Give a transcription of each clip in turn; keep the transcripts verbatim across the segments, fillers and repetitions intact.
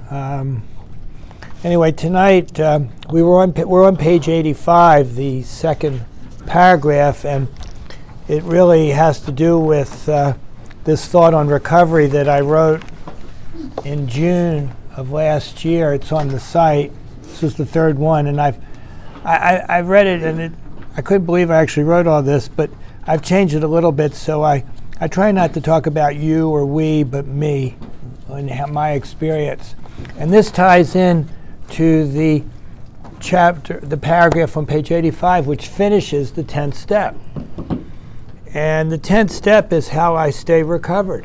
Um, anyway, tonight um, we were on we're on page eighty-five, the second paragraph, and it really has to do with uh, this thought on recovery that I wrote in June of last year. It's on the site. This is the third one, and I've I, I, I read it, and it I couldn't believe I actually wrote all this, but I've changed it a little bit, so I, I try not to talk about you or we, but me and my experience. And this ties in to the chapter, the paragraph on page eighty-five, which finishes the tenth step. And the tenth step is how I stay recovered.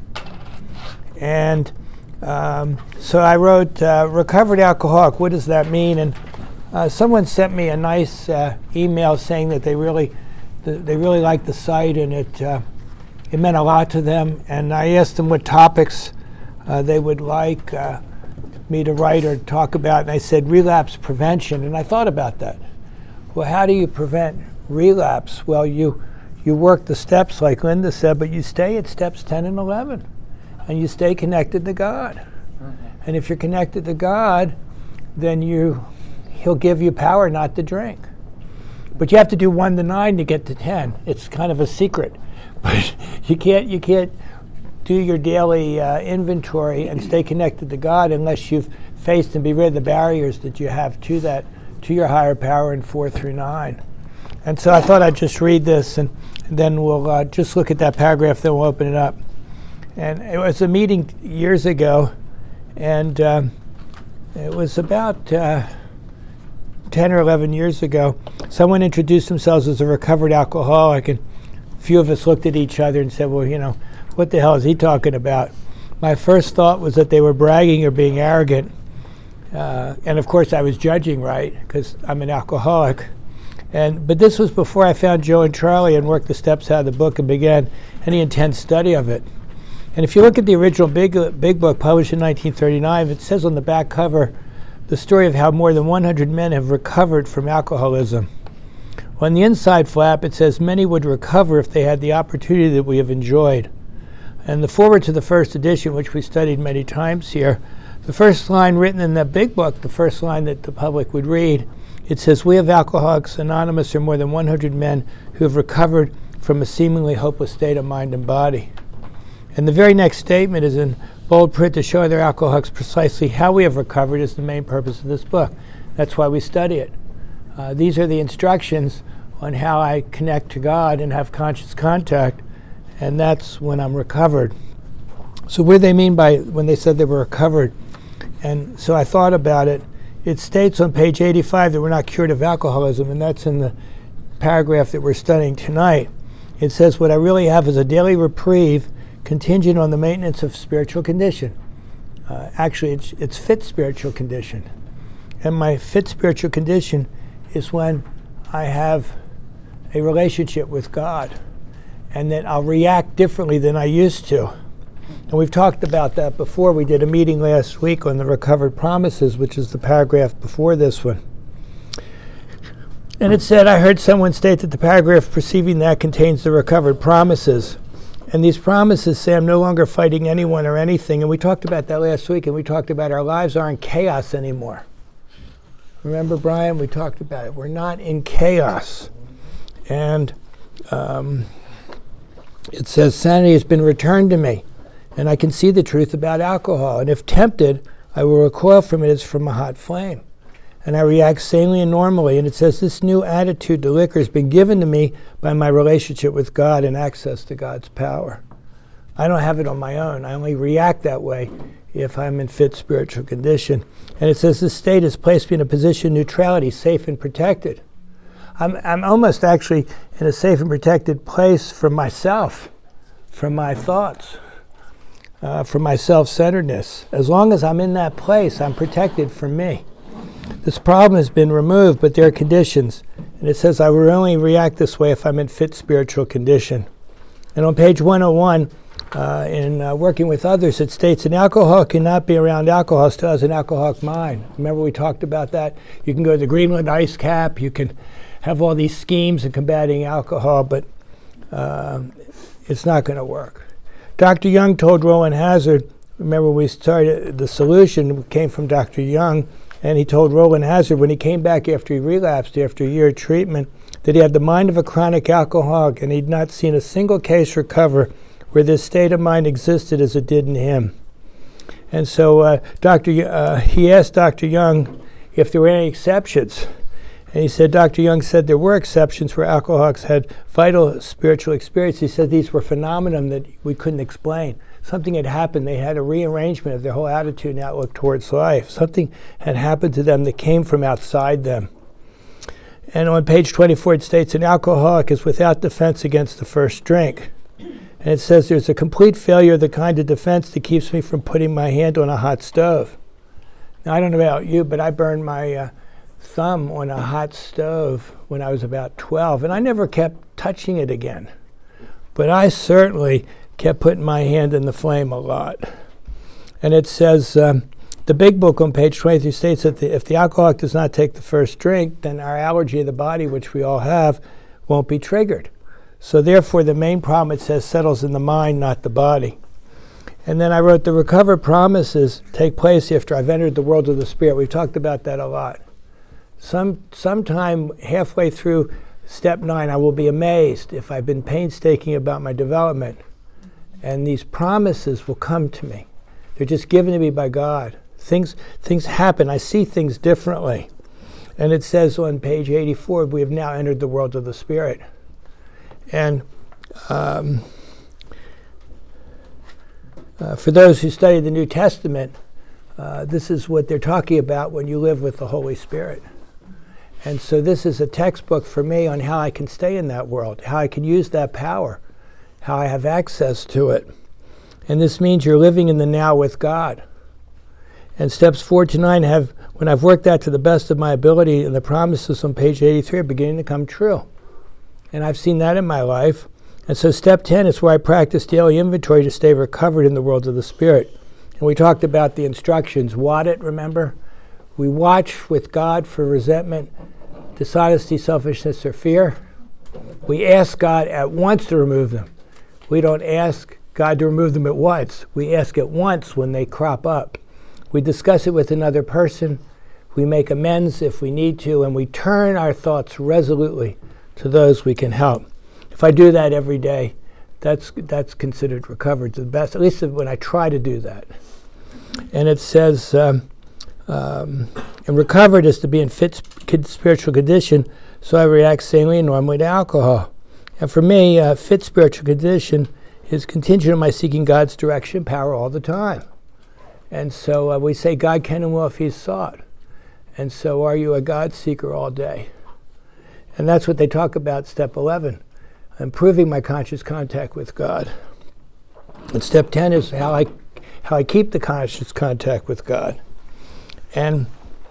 And um, so I wrote, uh, recovered alcoholic, what does that mean? And uh, someone sent me a nice uh, email saying that they really th- they really liked the site, and it uh, it meant a lot to them. And I asked them what topics uh, they would like uh, me to write or talk about, and I said relapse prevention. And I thought about that. Well, how do you prevent relapse? Well, you you work the steps like Linda said, but you stay at steps ten and eleven, and you stay connected to God. Mm-hmm. And if you're connected to God, then you He'll give you power not to drink. But you have to do one to nine to get to ten. It's kind of a secret, but you can't you can't do your daily uh, inventory and stay connected to God unless you've faced and be rid of the barriers that you have to that to your higher power in four through nine. And so I thought I'd just read this, and, and then we'll uh, just look at that paragraph. Then we'll open it up. And it was a meeting years ago, and um, it was about uh, ten or eleven years ago. Someone introduced themselves as a recovered alcoholic, and a few of us looked at each other and said, well, you know, what the hell is he talking about? My first thought was that they were bragging or being arrogant. Uh, and of course I was judging, right, because I'm an alcoholic. And But this was before I found Joe and Charlie and worked the steps out of the book and began any intense study of it. And if you look at the original big, uh, big book published in nineteen thirty-nine, it says on the back cover the story of how more than one hundred men have recovered from alcoholism. On the inside flap, it says many would recover if they had the opportunity that we have enjoyed. And the foreword to the first edition, which we studied many times here, the first line written in that big book, the first line that the public would read, it says, we of Alcoholics Anonymous are more than one hundred men who have recovered from a seemingly hopeless state of mind and body. And the very next statement is in bold print to show other alcoholics precisely how we have recovered is the main purpose of this book. That's why we study it. Uh, these are the instructions on how I connect to God and have conscious contact, and that's when I'm recovered. So what do they mean by when they said they were recovered? And so I thought about it. It states on page eighty-five that we're not cured of alcoholism, and that's in the paragraph that we're studying tonight. It says, what I really have is a daily reprieve contingent on the maintenance of spiritual condition. Uh, actually, it's, it's fit spiritual condition. And my fit spiritual condition is when I have a relationship with God, and that I'll react differently than I used to. And we've talked about that before. We did a meeting last week on the recovered promises, which is the paragraph before this one. And it said, I heard someone state that the paragraph preceding that contains the recovered promises. And these promises say I'm no longer fighting anyone or anything. And we talked about that last week, and we talked about our lives aren't chaos anymore. Remember, Brian, we talked about it. We're not in chaos. And um, it says, sanity has been returned to me, and I can see the truth about alcohol. And if tempted, I will recoil from it as from a hot flame. And I react sanely and normally. And it says, this new attitude to liquor has been given to me by my relationship with God and access to God's power. I don't have it on my own. I only react that way if I'm in fit spiritual condition. And it says, this state has placed me in a position of neutrality, safe and protected. I'm, I'm almost actually in a safe and protected place from myself, from my thoughts, uh, from my self-centeredness. As long as I'm in that place, I'm protected from me. This problem has been removed, but there are conditions. And it says I will only react this way if I'm in fit spiritual condition. And on page one oh one, uh, in uh, working with others, it states an alcoholic cannot be around alcohol, still has an alcoholic mind. Remember we talked about that? You can go to the Greenland ice cap, you can have all these schemes in combating alcohol, but uh, it's not going to work. Doctor Young told Roland Hazard, remember we started, the solution came from Doctor Young, and he told Roland Hazard when he came back after he relapsed, after a year of treatment, that he had the mind of a chronic alcoholic, and he'd not seen a single case recover where this state of mind existed as it did in him. And so uh, Doctor Y- uh, he asked Doctor Young if there were any exceptions. And he said, Doctor Young said there were exceptions where alcoholics had vital spiritual experience. He said these were phenomena that we couldn't explain. Something had happened. They had a rearrangement of their whole attitude and outlook towards life. Something had happened to them that came from outside them. And on page twenty-four it states, an alcoholic is without defense against the first drink. And it says there's a complete failure of the kind of defense that keeps me from putting my hand on a hot stove. Now, I don't know about you, but I burned my uh, thumb on a hot stove when I was about twelve, and I never kept touching it again. But I certainly kept putting my hand in the flame a lot. And it says, um, the big book on page twenty-three states that the, if the alcoholic does not take the first drink, then our allergy of the body, which we all have, won't be triggered. So therefore, the main problem, it says, settles in the mind, not the body. And then I wrote, the recovered promises take place after I've entered the world of the spirit. We've talked about that a lot. Some sometime halfway through step nine, I will be amazed if I've been painstaking about my development. And these promises will come to me. They're just given to me by God. Things, things happen. I see things differently. And it says on page eighty-four, we have now entered the world of the spirit. And um, uh, for those who study the New Testament, uh, this is what they're talking about when you live with the Holy Spirit. And so this is a textbook for me on how I can stay in that world, how I can use that power, how I have access to it. And this means you're living in the now with God. And steps four to nine have, when I've worked that to the best of my ability, and the promises on page eighty-three are beginning to come true. And I've seen that in my life. And so step ten is where I practice daily inventory to stay recovered in the world of the spirit. And we talked about the instructions. What it, remember? We watch with God for resentment, dishonesty, selfishness, or fear. We ask God at once to remove them. We don't ask God to remove them at once. We ask at once when they crop up. We discuss it with another person. We make amends if we need to, and we turn our thoughts resolutely to those we can help. If I do that every day, that's that's considered recovered to the best, at least when I try to do that. And it says, um, um, and recovered is to be in fit sp- spiritual condition, so I react sanely and normally to alcohol. And for me, uh, fit spiritual condition is contingent on my seeking God's direction and power all the time. And so uh, we say God can and will if he's sought. And so are you a God seeker all day? And that's what they talk about, step eleven, improving my conscious contact with God. And step ten is how I how I keep the conscious contact with God. And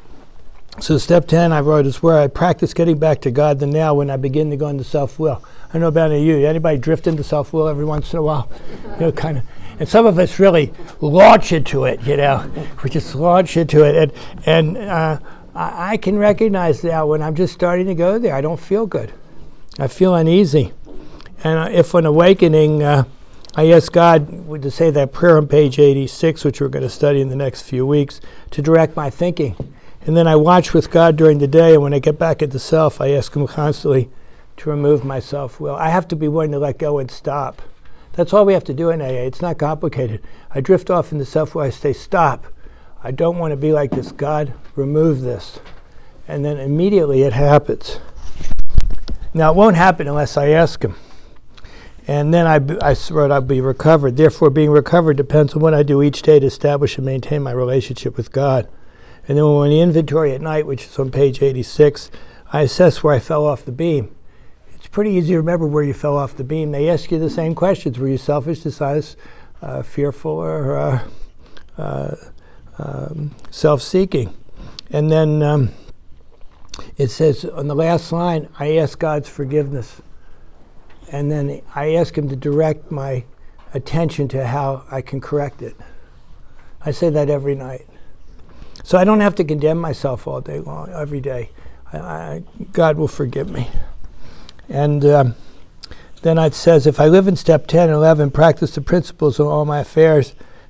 so step ten, I wrote, is where I practice getting back to God the now when I begin to go into self-will. I don't know about any of you. Anybody drift into self-will every once in a while? You know, kind of. And some of us really launch into it, you know. We just launch into it. And, and uh, I, I can recognize now when I'm just starting to go there, I don't feel good. I feel uneasy. And uh, if on awakening, uh, I ask God to say that prayer on page eighty-six, which we're going to study in the next few weeks, to direct my thinking. And then I watch with God during the day, and when I get back into self, I ask him constantly to remove my self-will. I have to be willing to let go and stop. That's all we have to do in A A. It's not complicated. I drift off into self-will. I say, stop. I don't want to be like this. God, remove this. And then immediately it happens. Now, it won't happen unless I ask him. And then I, I wrote, I'll be recovered. Therefore, being recovered depends on what I do each day to establish and maintain my relationship with God. And then when the inventory at night, which is on page eighty-six, I assess where I fell off the beam. It's pretty easy to remember where you fell off the beam. They ask you the same questions. Were you selfish, dishonest, uh, fearful, or uh, uh, um, self-seeking? And then um, it says on the last line, I ask God's forgiveness. And then I ask him to direct my attention to how I can correct it. I say that every night. So I don't have to condemn myself all day long, every day. I, I, God will forgive me. And um, then it says, if I live in step ten and eleven, practice the principles of all my affairs,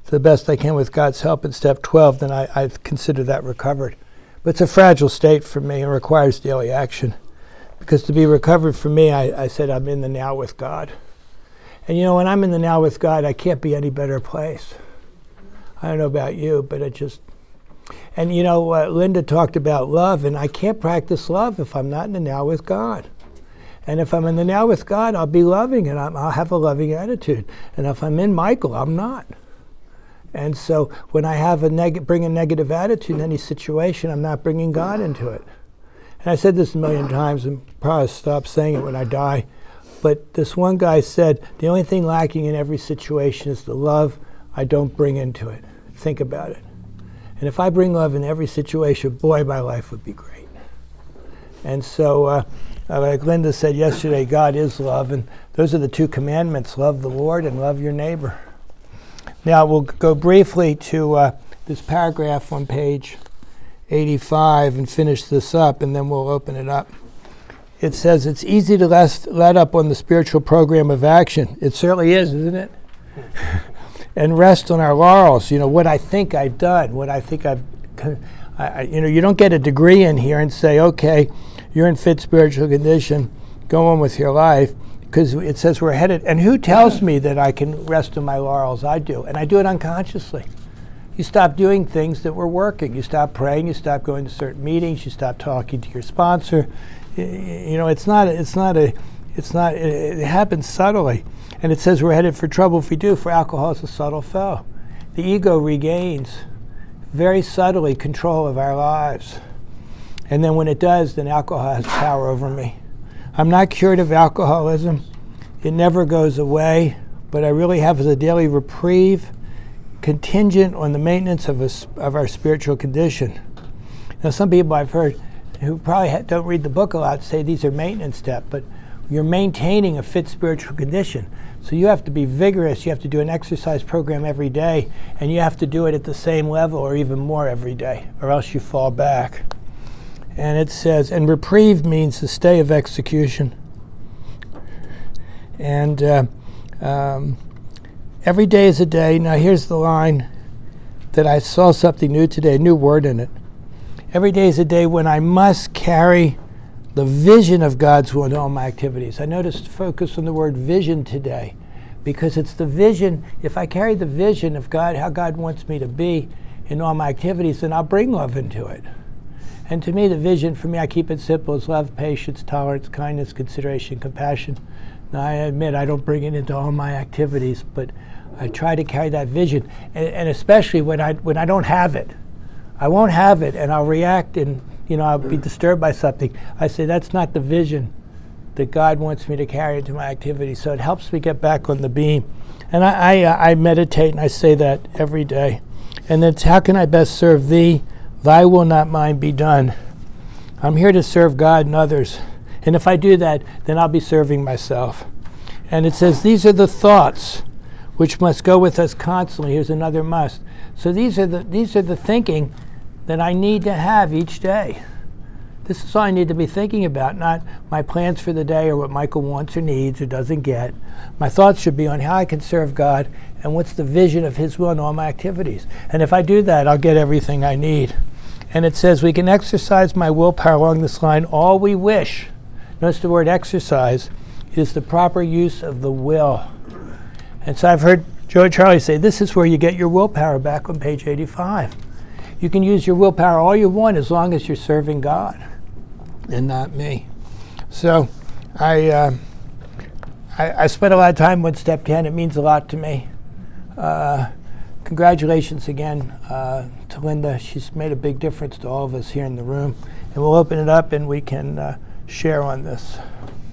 to the best I can with God's help in step twelve, then I, I consider that recovered. But it's a fragile state for me and requires daily action. Because to be recovered for me, I, I said I'm in the now with God. And you know, when I'm in the now with God, I can't be any better place. I don't know about you, but it just... And you know, uh, Linda talked about love, and I can't practice love if I'm not in the now with God. And if I'm in the now with God, I'll be loving, and I'm, I'll have a loving attitude. And if I'm in Michael, I'm not. And so when I have a neg- bring a negative attitude in any situation, I'm not bringing God into it. And I said this a million times, and probably stop saying it when I die. But this one guy said, the only thing lacking in every situation is the love I don't bring into it. Think about it. And if I bring love in every situation, boy, my life would be great. And so, uh, uh, like Linda said yesterday, God is love. And those are the two commandments, love the Lord and love your neighbor. Now, we'll go briefly to uh, this paragraph on page eighty-five and finish this up, and then we'll open it up. It says, it's easy to let, let up on the spiritual program of action. It certainly is, isn't it? And rest on our laurels, you know, what I think I've done, what I think I've, I, I, you know, you don't get a degree in here and say, okay, you're in fit spiritual condition, go on with your life, because it says we're headed, and who tells me that I can rest on my laurels? I do, and I do it unconsciously. You stop doing things that were working. You stop praying, you stop going to certain meetings, you stop talking to your sponsor. You know, it's not, it's not a, it's not, it, it happens subtly. And it says we're headed for trouble if we do, for alcohol is a subtle foe. The ego regains very subtly control of our lives. And then when it does, then alcohol has power over me. I'm not cured of alcoholism. It never goes away, but I really have as a daily reprieve contingent on the maintenance of, a, of our spiritual condition. Now, some people I've heard who probably ha- don't read the book a lot say these are maintenance steps, but you're maintaining a fit spiritual condition. So you have to be vigorous. You have to do an exercise program every day, and you have to do it at the same level or even more every day, or else you fall back. And it says, and reprieve means the stay of execution. And uh, um, every day is a day. Now here's the line that I saw something new today, a new word in it. Every day is a day when I must carry the vision of God's will in all my activities. I noticed focus on the word vision today, because it's the vision. If I carry the vision of God, how God wants me to be in all my activities, then I'll bring love into it. And to me, the vision, for me, I keep it simple, is love, patience, tolerance, kindness, consideration, compassion. Now, I admit I don't bring it into all my activities, but I try to carry that vision, and, and especially when I when I don't have it. I won't have it, and I'll react, and you know, I'll be disturbed by something. I say, that's not the vision that God wants me to carry into my activity. So it helps me get back on the beam. And I, I, uh, I meditate, and I say that every day. And then it's, how can I best serve thee? Thy will, not mine, be done. I'm here to serve God and others. And if I do that, then I'll be serving myself. And it says, these are the thoughts which must go with us constantly. Here's another must. So these are the these are the thinking that I need to have each day. This is all I need to be thinking about, not my plans for the day or what Michael wants or needs or doesn't get. My thoughts should be on how I can serve God and what's the vision of His will in all my activities. And if I do that, I'll get everything I need. And it says we can exercise my willpower along this line all we wish. Notice the word exercise is the proper use of the will. And so I've heard Joe Charlie say, this is where you get your willpower back on page eighty-five. You can use your willpower all you want as long as you're serving God and not me. So I, uh, I, I spent a lot of time with step ten. It means a lot to me. Uh, congratulations again uh, to Linda. She's made a big difference to all of us here in the room. And we'll open it up and we can uh, share on this.